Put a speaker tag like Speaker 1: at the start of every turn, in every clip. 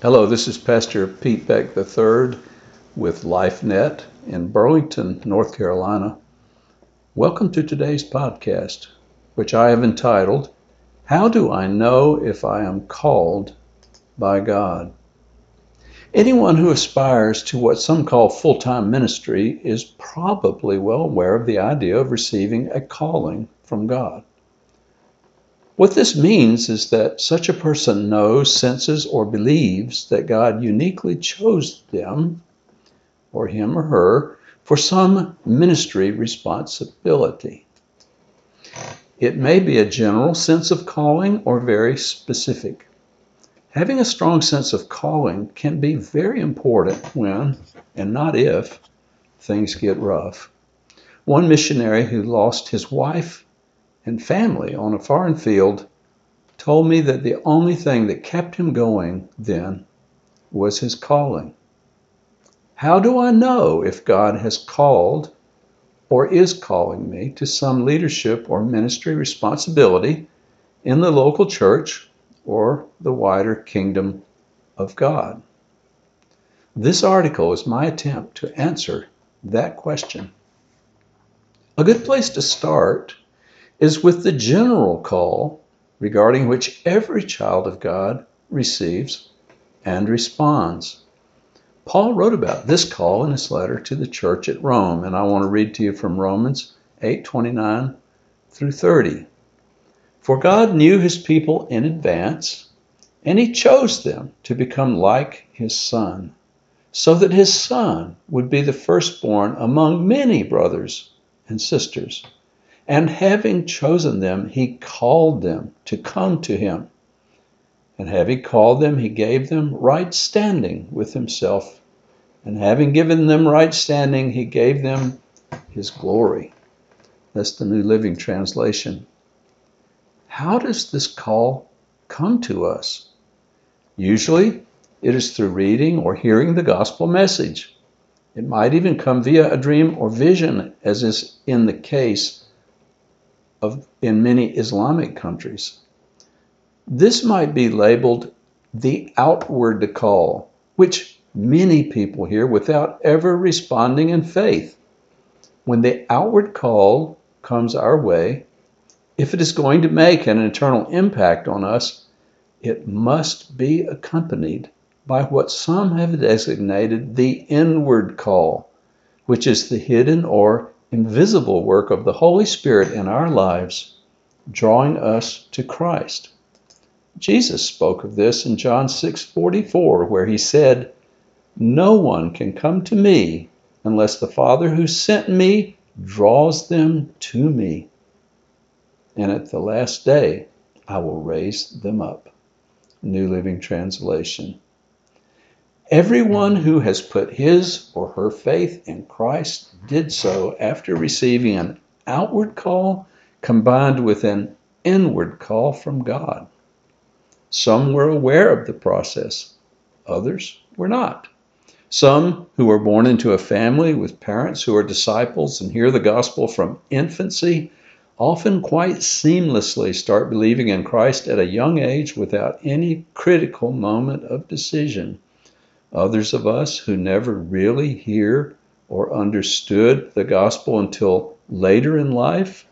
Speaker 1: Hello, this is Pastor Pete Beck III with LifeNet in Burlington, North Carolina. Welcome to today's podcast, which I have entitled, How Do I Know If I Am Called by God? Anyone who aspires to what some call full-time ministry is probably well aware of the idea of receiving a calling from God. What this means is that such a person knows, senses, or believes that God uniquely chose them, or him or her, for some ministry responsibility. It may be a general sense of calling or very specific. Having a strong sense of calling can be very important when, and not if, things get rough. One missionary who lost his wife and family on a foreign field told me that the only thing that kept him going then was his calling. How do I know if God has called or is calling me to some leadership or ministry responsibility in the local church or the wider kingdom of God? This article is my attempt to answer that question. A good place to start is with the general call regarding which every child of God receives and responds. Paul wrote about this call in his letter to the church at Rome, and I want to read to you from Romans 8:29 through 30. For God knew his people in advance, and he chose them to become like his Son, so that his Son would be the firstborn among many brothers and sisters. And having chosen them, he called them to come to him. And having called them, he gave them right standing with himself. And having given them right standing, he gave them his glory. That's the New Living Translation. How does this call come to us? Usually, it is through reading or hearing the gospel message. It might even come via a dream or vision, as is in the case in many Islamic countries. This might be labeled the outward call, which many people hear without ever responding in faith. When the outward call comes our way, if it is going to make an eternal impact on us, it must be accompanied by what some have designated the inward call, which is the hidden or invisible work of the Holy Spirit in our lives, drawing us to Christ. Jesus spoke of this in John 6:44, where he said, "No one can come to me unless the Father who sent me draws them to me. And at the last day, I will raise them up." New Living Translation. Everyone who has put his or her faith in Christ did so after receiving an outward call combined with an inward call from God. Some were aware of the process, others were not. Some who were born into a family with parents who are disciples and hear the gospel from infancy often quite seamlessly start believing in Christ at a young age without any critical moment of decision. Others of us who never really hear or understood the gospel until later in life,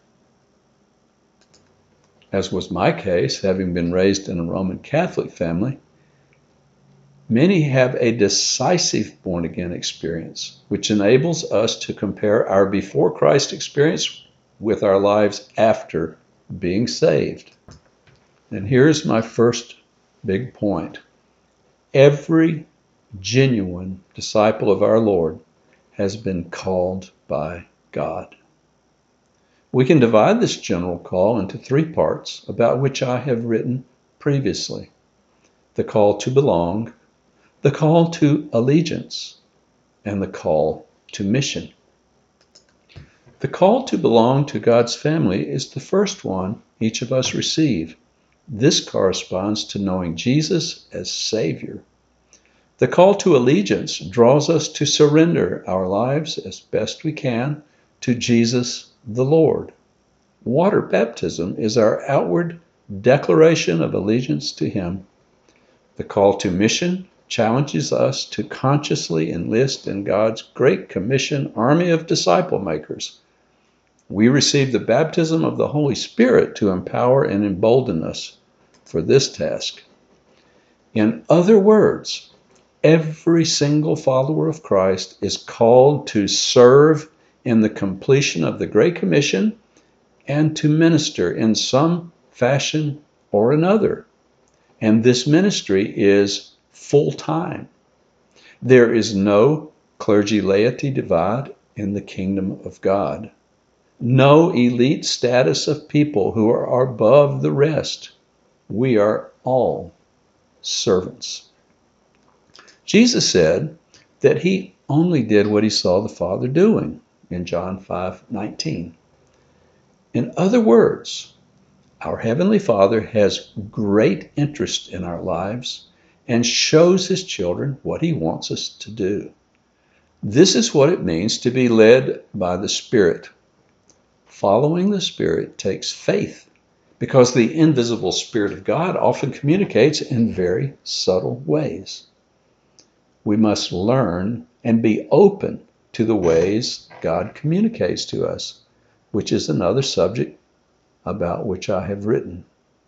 Speaker 1: as was my case, having been raised in a Roman Catholic family, many have a decisive born-again experience, which enables us to compare our before Christ experience with our lives after being saved. And here's my first big point. Every genuine disciple of our Lord has been called by God. We can divide this general call into three parts about which I have written previously: the call to belong, the call to allegiance, and the call to mission. The call to belong to God's family is the first one each of us receive. This corresponds to knowing Jesus as Savior. The call to allegiance draws us to surrender our lives as best we can to Jesus the Lord. Water baptism is our outward declaration of allegiance to Him. The call to mission challenges us to consciously enlist in God's Great Commission army of disciple makers. We receive the baptism of the Holy Spirit to empower and embolden us for this task. In other words, every single follower of Christ is called to serve in the completion of the Great Commission and to minister in some fashion or another. And this ministry is full-time. There is no clergy-laity divide in the kingdom of God. No elite status of people who are above the rest. We are all servants. Jesus said that he only did what he saw the Father doing in John 5:19. In other words, our Heavenly Father has great interest in our lives and shows his children what he wants us to do. This is what it means to be led by the Spirit. Following the Spirit takes faith, because the invisible Spirit of God often communicates in very subtle ways. We must learn and be open to the ways God communicates to us, which is another subject about which I have written.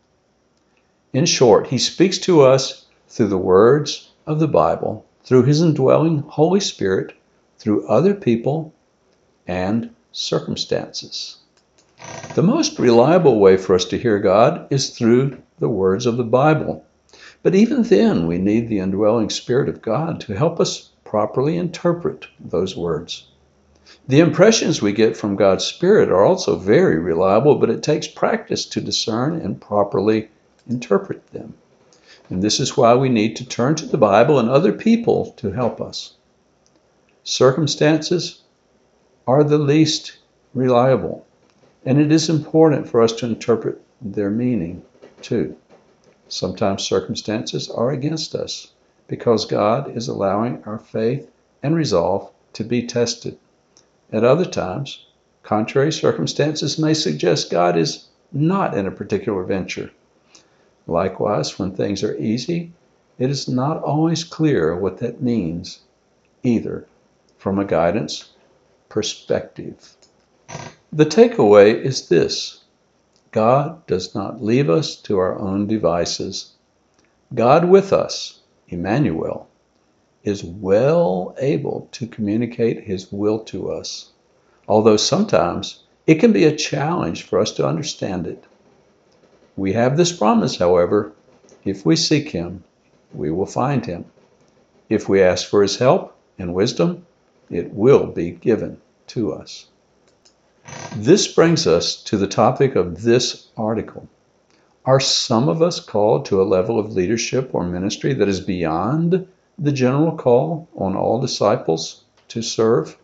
Speaker 1: In short, he speaks to us through the words of the Bible, through his indwelling Holy Spirit, through other people and circumstances. The most reliable way for us to hear God is through the words of the Bible. But even then, we need the indwelling Spirit of God to help us properly interpret those words. The impressions we get from God's Spirit are also very reliable, but it takes practice to discern and properly interpret them. And this is why we need to turn to the Bible and other people to help us. Circumstances are the least reliable, and it is important for us to interpret their meaning too. Sometimes circumstances are against us because God is allowing our faith and resolve to be tested. At other times, contrary circumstances may suggest God is not in a particular venture. Likewise, when things are easy, it is not always clear what that means either from a guidance perspective. The takeaway is this: God does not leave us to our own devices. God with us, Emmanuel, is well able to communicate his will to us, although sometimes it can be a challenge for us to understand it. We have this promise, however: if we seek him, we will find him. If we ask for his help and wisdom, it will be given to us. This brings us to the topic of this article. Are some of us called to a level of leadership or ministry that is beyond the general call on all disciples to serve?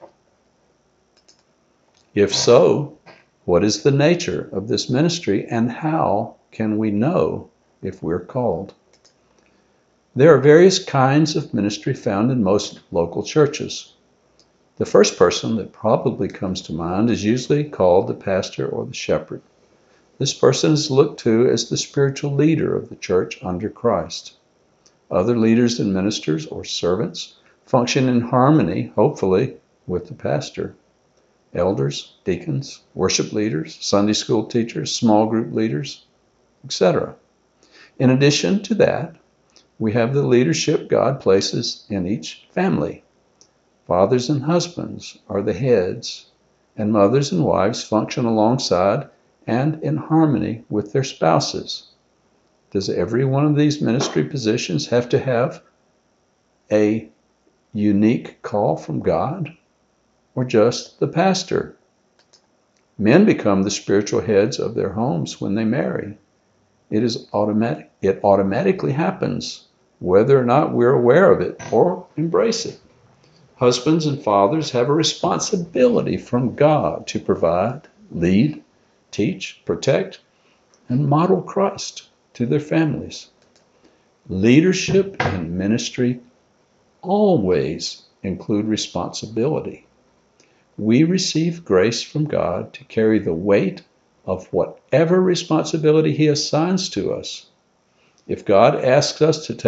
Speaker 1: If so, what is the nature of this ministry, and how can we know if we're called? There are various kinds of ministry found in most local churches. The first person that probably comes to mind is usually called the pastor or the shepherd. This person is looked to as the spiritual leader of the church under Christ. Other leaders and ministers or servants function in harmony, hopefully, with the pastor. Elders, deacons, worship leaders, Sunday school teachers, small group leaders, etc. In addition to that, we have the leadership God places in each family. Fathers and husbands are the heads, and mothers and wives function alongside and in harmony with their spouses. Does every one of these ministry positions have to have a unique call from God, or just the pastor? Men become the spiritual heads of their homes when they marry. It automatically happens, whether or not we're aware of it or embrace it. Husbands and fathers have a responsibility from God to provide, lead, teach, protect, and model Christ to their families. Leadership and ministry always include responsibility. We receive grace from God to carry the weight of whatever responsibility he assigns to us. If God asks us to take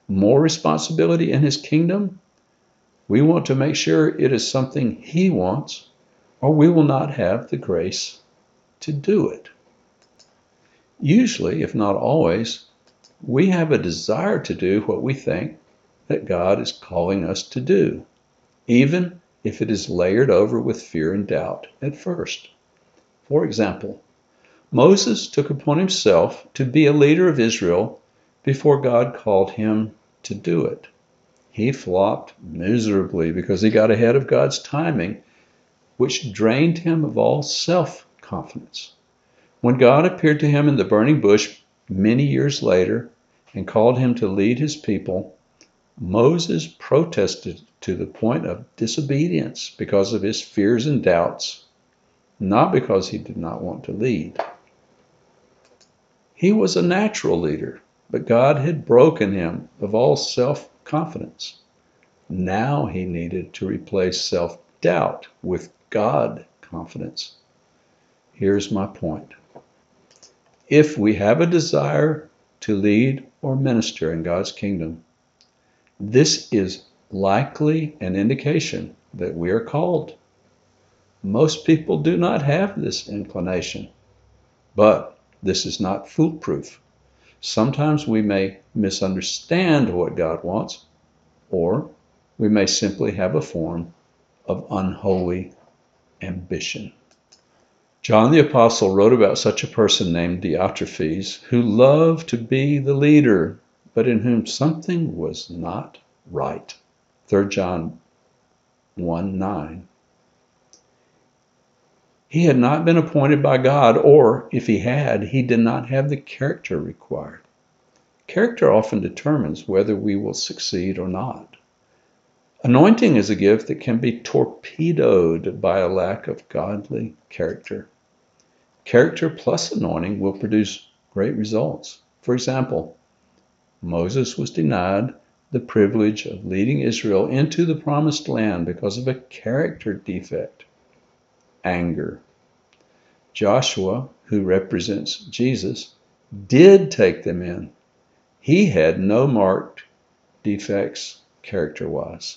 Speaker 1: more responsibility in his kingdom, we want to make sure it is something he wants, or we will not have the grace to do it. Usually, if not always, we have a desire to do what we think that God is calling us to do, even if it is layered over with fear and doubt at first. For example, Moses took upon himself to be a leader of Israel before God called him to do it. He flopped miserably because he got ahead of God's timing, which drained him of all self-confidence. When God appeared to him in the burning bush many years later and called him to lead his people, Moses protested to the point of disobedience because of his fears and doubts, not because he did not want to lead. He was a natural leader, but God had broken him of all self-confidence. Now he needed to replace self-doubt with God confidence. Here's my point. If we have a desire to lead or minister in God's kingdom, this is likely an indication that we are called. Most people do not have this inclination, but this is not foolproof. Sometimes we may misunderstand what God wants, or we may simply have a form of unholy ambition. John the Apostle wrote about such a person named Diotrephes, who loved to be the leader, but in whom something was not right. 3 John 1:9. He had not been appointed by God, or if he had, he did not have the character required. Character often determines whether we will succeed or not. Anointing is a gift that can be torpedoed by a lack of godly character. Character plus anointing will produce great results. For example, Moses was denied the privilege of leading Israel into the promised land because of a character defect, anger. Joshua, who represents Jesus, did take them in. He had no marked defects character-wise.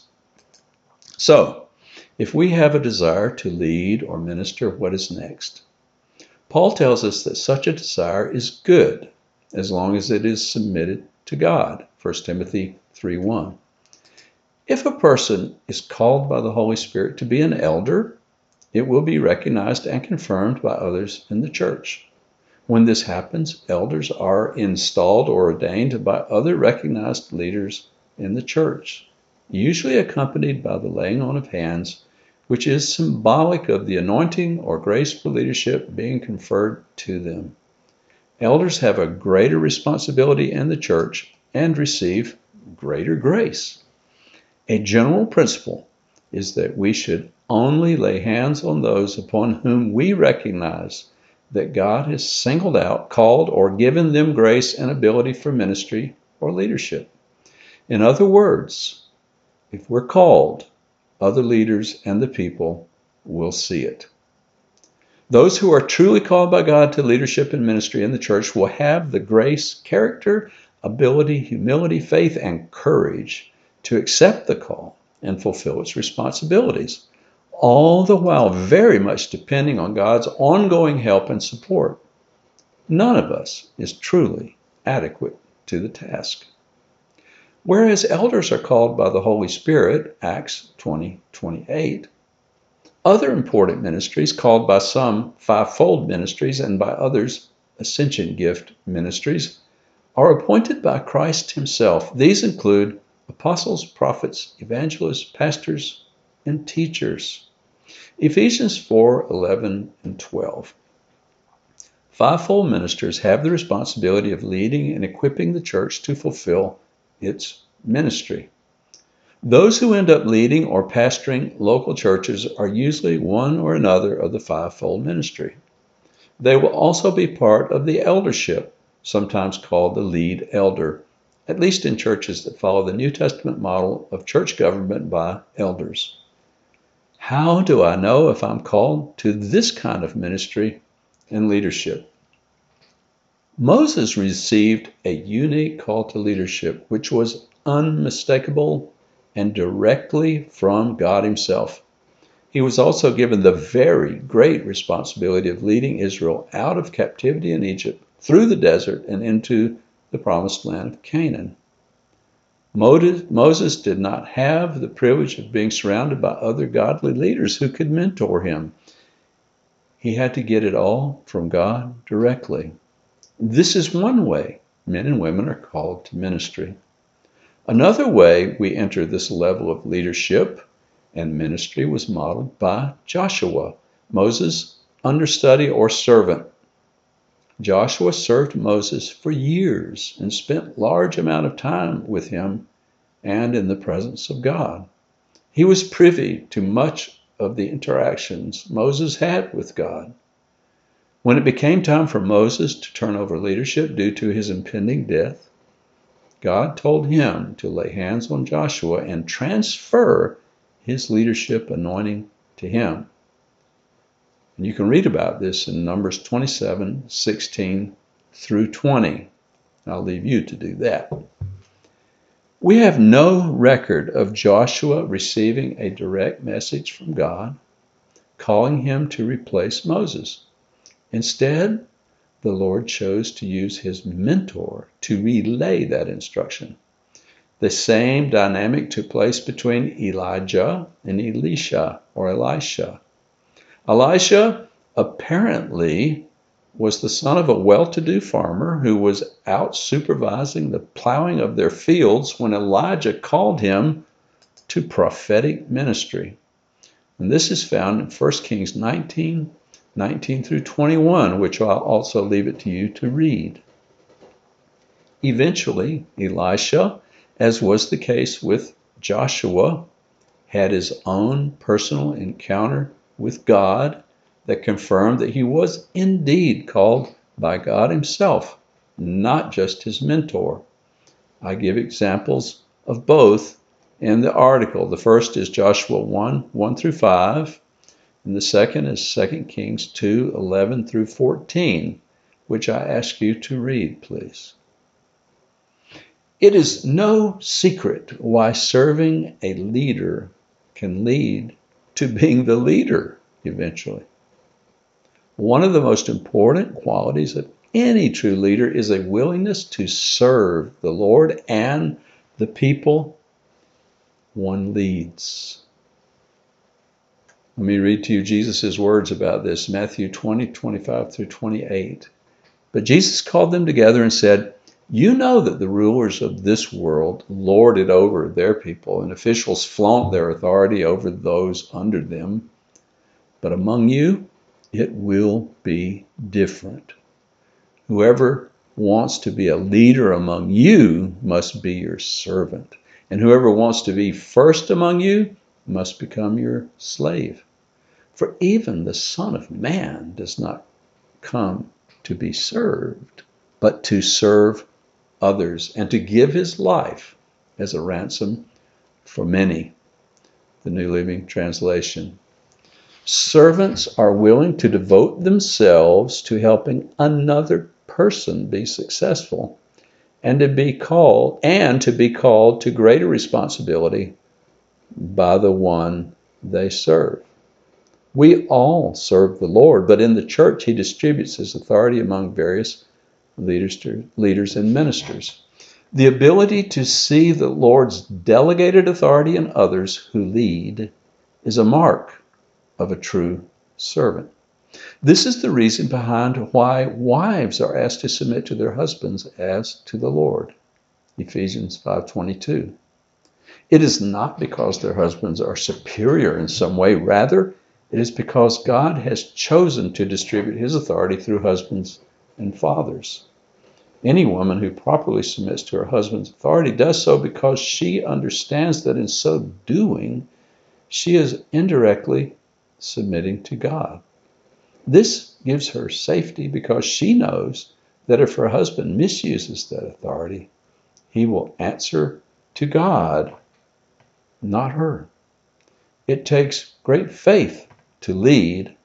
Speaker 1: So, if we have a desire to lead or minister, what is next? Paul tells us that such a desire is good as long as it is submitted to God. 1 Timothy 3:1. If a person is called by the Holy Spirit to be an elder, it will be recognized and confirmed by others in the church. When this happens, elders are installed or ordained by other recognized leaders in the church, usually accompanied by the laying on of hands, which is symbolic of the anointing or grace for leadership being conferred to them. Elders have a greater responsibility in the church and receive greater grace. A general principle is that we should only lay hands on those upon whom we recognize that God has singled out, called, or given them grace and ability for ministry or leadership. In other words, if we're called, other leaders and the people will see it. Those who are truly called by God to leadership and ministry in the church will have the grace, character, ability, humility, faith, and courage to accept the call and fulfill its responsibilities, all the while very much depending on God's ongoing help and support. None of us is truly adequate to the task. Whereas elders are called by the Holy Spirit, Acts 20:28, other important ministries, called by some fivefold ministries and by others ascension gift ministries, are appointed by Christ himself. These include apostles, prophets, evangelists, pastors, and teachers. Ephesians 4:11 and 12. Fivefold ministers have the responsibility of leading and equipping the church to fulfill its ministry. Those who end up leading or pastoring local churches are usually one or another of the fivefold ministry. They will also be part of the eldership, sometimes called the lead elder, at least in churches that follow the New Testament model of church government by elders. How do I know if I'm called to this kind of ministry and leadership? Moses received a unique call to leadership, which was unmistakable and directly from God himself. He was also given the very great responsibility of leading Israel out of captivity in Egypt, through the desert, and into the promised land of Canaan. Moses did not have the privilege of being surrounded by other godly leaders who could mentor him. He had to get it all from God directly. This is one way men and women are called to ministry. Another way we enter this level of leadership and ministry was modeled by Joshua, Moses' understudy or servant. Joshua served Moses for years and spent large amount of time with him and in the presence of God. He was privy to much of the interactions Moses had with God. When it became time for Moses to turn over leadership due to his impending death, God told him to lay hands on Joshua and transfer his leadership anointing to him. And you can read about this in Numbers 27, 16 through 20. I'll leave you to do that. We have no record of Joshua receiving a direct message from God, calling him to replace Moses. Instead, the Lord chose to use his mentor to relay that instruction. The same dynamic took place between Elijah and Elisha, or Elisha. Elisha apparently was the son of a well-to-do farmer who was out supervising the plowing of their fields when Elijah called him to prophetic ministry. And this is found in 1 Kings 19 through 21, which I'll also leave it to you to read. Eventually, Elisha, as was the case with Joshua, had his own personal encounter with God that confirmed that he was indeed called by God himself, not just his mentor. I give examples of both in the article. The first is Joshua 1 through 5, and the second is 2 Kings 2, 11 through 14, which I ask you to read, please. It is no secret why serving a leader can lead to being the leader eventually. One of the most important qualities of any true leader is a willingness to serve the Lord and the people one leads. Let me read to you Jesus' words about this, Matthew 20, 25 through 28. But Jesus called them together and said, "You know that the rulers of this world lord it over their people, and officials flaunt their authority over those under them. But among you, it will be different. Whoever wants to be a leader among you must be your servant, and whoever wants to be first among you must become your slave. For even the Son of Man does not come to be served, but to serve others, and to give his life as a ransom for many." The New Living Translation. Servants are willing to devote themselves to helping another person be successful and to be called to greater responsibility by the one they serve. We all serve the Lord, but in the church he distributes his authority among various leaders and ministers. The ability to see the Lord's delegated authority in others who lead is a mark of a true servant. This is the reason behind why wives are asked to submit to their husbands as to the Lord. Ephesians 5:22. It is not because their husbands are superior in some way. Rather, it is because God has chosen to distribute his authority through husbands and fathers. Any woman who properly submits to her husband's authority does so because she understands that in so doing, she is indirectly submitting to God. This gives her safety because she knows that if her husband misuses that authority, he will answer to God, not her. It takes great faith to lead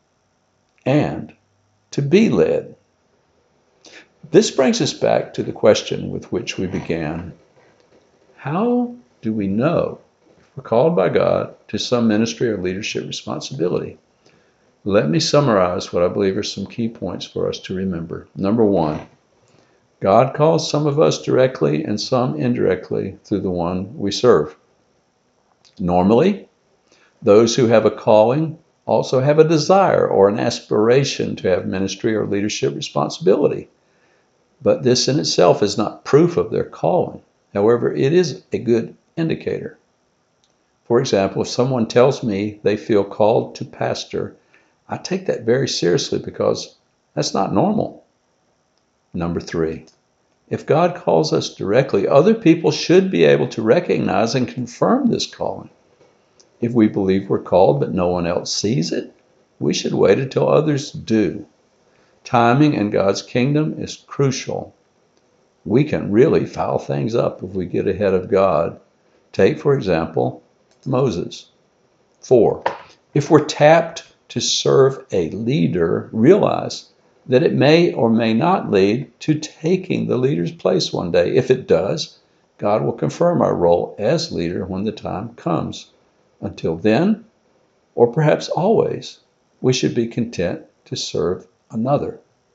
Speaker 1: and to be led. This brings us back to the question with which we began. How do we know if we're called by God to some ministry or leadership responsibility? Let me summarize what I believe are some key points for us to remember. Number one, God calls some of us directly and some indirectly through the one we serve. Normally, those who have a calling also have a desire or an aspiration to have ministry or leadership responsibility. But this in itself is not proof of their calling. However, it is a good indicator. For example, if someone tells me they feel called to pastor, I take that very seriously because that's not normal. Number three, if God calls us directly, other people should be able to recognize and confirm this calling. If we believe we're called but no one else sees it, we should wait until others do. Timing in God's kingdom is crucial. We can really foul things up if we get ahead of God. Take, for example, Moses. 4. If we're tapped to serve a leader, realize that it may or may not lead to taking the leader's place one day. If it does, God will confirm our role as leader when the time comes. Until then, or perhaps always, we should be content to serve another.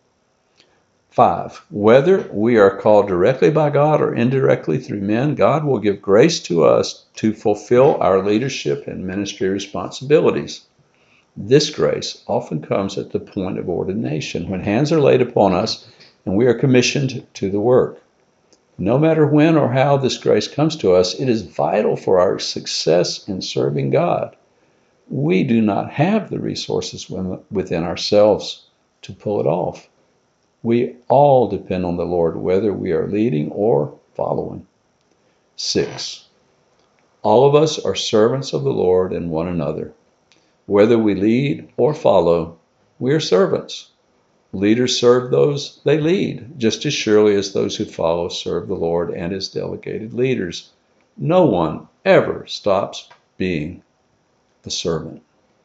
Speaker 1: 5. Whether we are called directly by God or indirectly through men, God will give grace to us to fulfill our leadership and ministry responsibilities. This grace often comes at the point of ordination, when hands are laid upon us and we are commissioned to the work. No matter when or how this grace comes to us, it is vital for our success in serving God. We do not have the resources within ourselves to pull it off. We all depend on the Lord, whether we are leading or following. 6. All of us are servants of the Lord and one another. Whether we lead or follow, we are servants. Leaders serve those they lead, just as surely as those who follow serve the Lord and his delegated leaders. No one ever stops being a servant.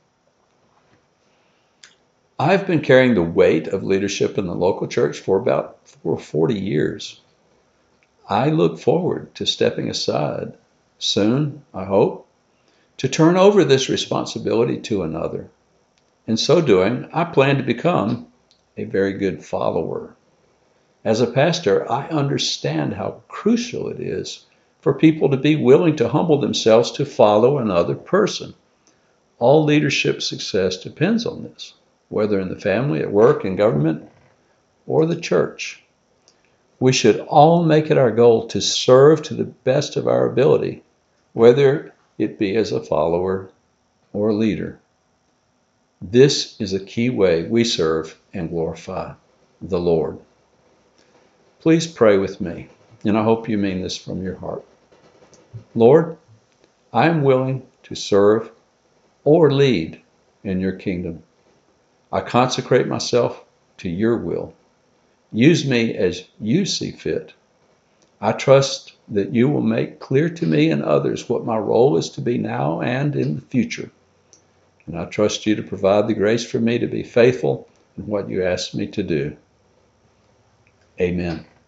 Speaker 1: I've been carrying the weight of leadership in the local church for about 40 years. I look forward to stepping aside soon, I hope, to turn over this responsibility to another. In so doing, I plan to become a very good follower. As a pastor, I understand how crucial it is for people to be willing to humble themselves to follow another person. All leadership success depends on this, whether in the family, at work, in government, or the church. We should all make it our goal to serve to the best of our ability, whether it be as a follower or a leader. This is a key way we serve and glorify the Lord. Please pray with me, and I hope you mean this from your heart. Lord, I am willing to serve or lead in your kingdom. I consecrate myself to your will. Use me as you see fit. I trust that you will make clear to me and others what my role is to be now and in the future. And I trust you to provide the grace for me to be faithful in what you ask me to do. Amen.